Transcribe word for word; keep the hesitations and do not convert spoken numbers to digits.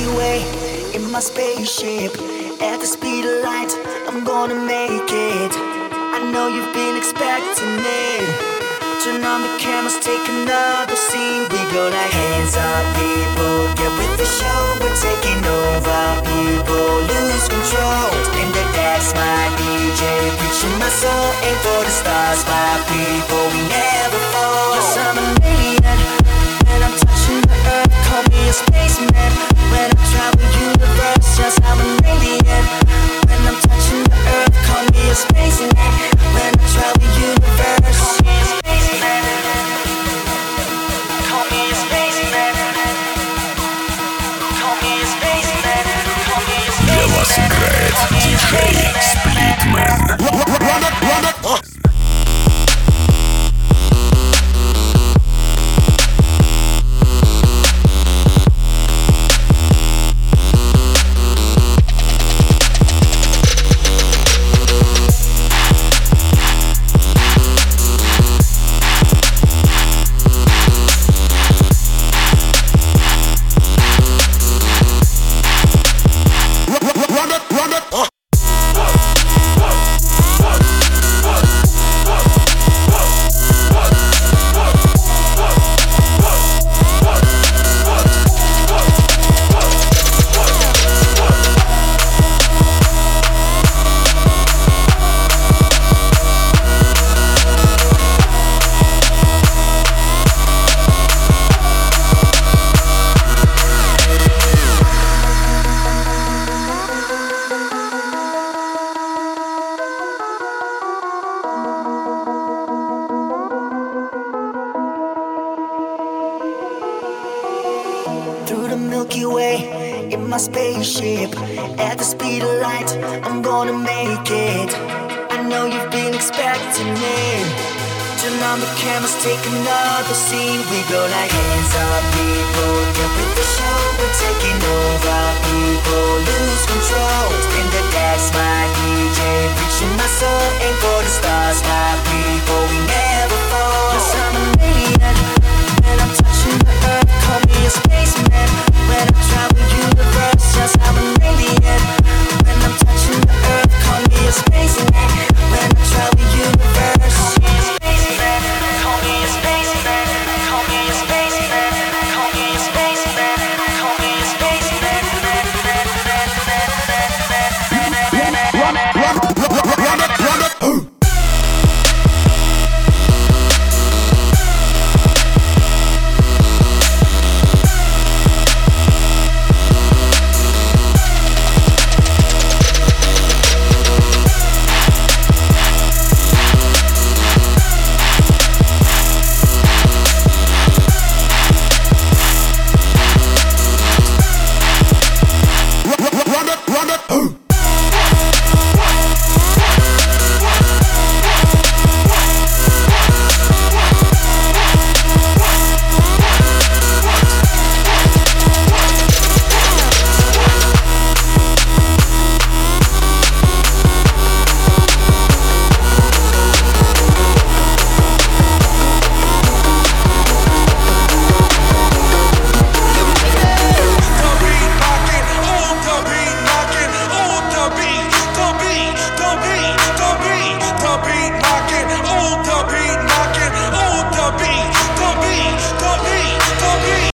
Milky Way in my spaceship. At the speed of light, I'm gonna make it. I know you've been expecting it. Turn on the cameras, take another scene. We go like hands up, people, get with the show. We're taking over, people lose control. In the dance, my D J preaching my soul. Aim for the stars, my people, we never fall. Yes, I'm an alien, and I'm touching the earth. Call me a spaceman when I travel universe. Yes, I'm an alien, when I'm touching the earth. Call me a spaceman when I travel universe. Call me a spaceman. Call me a spaceman. Call me a spaceman. Call me a spaceman. Для вас играет диджей Splitman. Through the Milky Way in my spaceship. At the speed of light, I'm gonna make it. I know you've been expecting it. Turn on the cameras, take another scene. We go like hands up, people, get with the show. We're taking over, people lose control. In the dance, my D J preaching my soul. Aim for the stars, my